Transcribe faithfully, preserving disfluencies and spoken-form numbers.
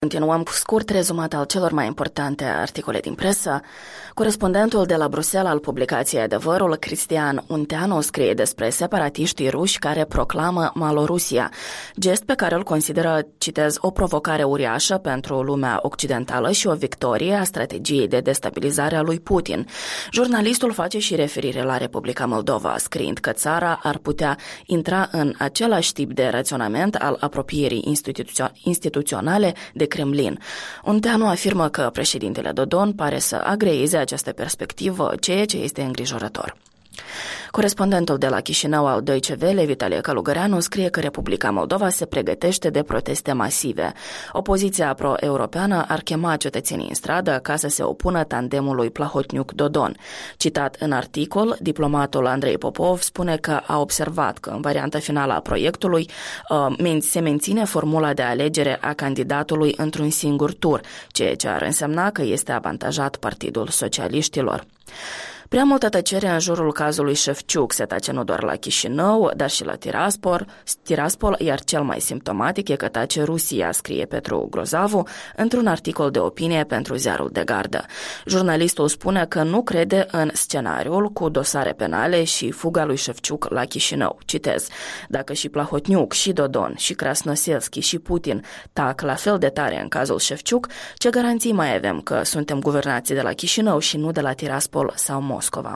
Continuăm cu scurt rezumat al celor mai importante articole din presă. Corespondentul de la Bruxelles al publicației Adevărul, Cristian Unteanu, scrie despre separatiștii ruși care proclamă Malorusia, gest pe care îl consideră, citez, o provocare uriașă pentru lumea occidentală și o victorie a strategiei de destabilizare a lui Putin. Jurnalistul face și referire la Republica Moldova, scriind că țara ar putea intra în același tip de raționament al apropierii instituțio- instituționale de Kremlin. Unteanu afirmă că președintele Dodon pare să agreieze această perspectivă, ceea ce este îngrijorător. Corespondentul de la Chișinău al Deutsche Welle, Vitalie Călugăreanu, scrie că Republica Moldova se pregătește de proteste masive. Opoziția pro-europeană ar chema cetățenii în stradă ca să se opună tandemului Plahotniuc-Dodon. Citat în articol, diplomatul Andrei Popov spune că a observat că în varianta finală a proiectului uh, se menține formula de alegere a candidatului într-un singur tur, ceea ce ar însemna că este avantajat Partidul Socialiștilor. Prea multă tăcere în jurul cazului Șefciuc se tace nu doar la Chișinău, dar și la Tiraspol, Tiraspol, iar cel mai simptomatic e că tace Rusia, scrie Petru Grozavu într-un articol de opinie pentru Ziarul de Gardă. Jurnalistul spune că nu crede în scenariul cu dosare penale și fuga lui Șefciuc la Chișinău. Citez, dacă și Plahotniuc, și Dodon, și Krasnoselski, și Putin tac la fel de tare în cazul Șefciuc, ce garanții mai avem că suntem guvernați de la Chișinău și nu de la Tiraspol sau Moscova?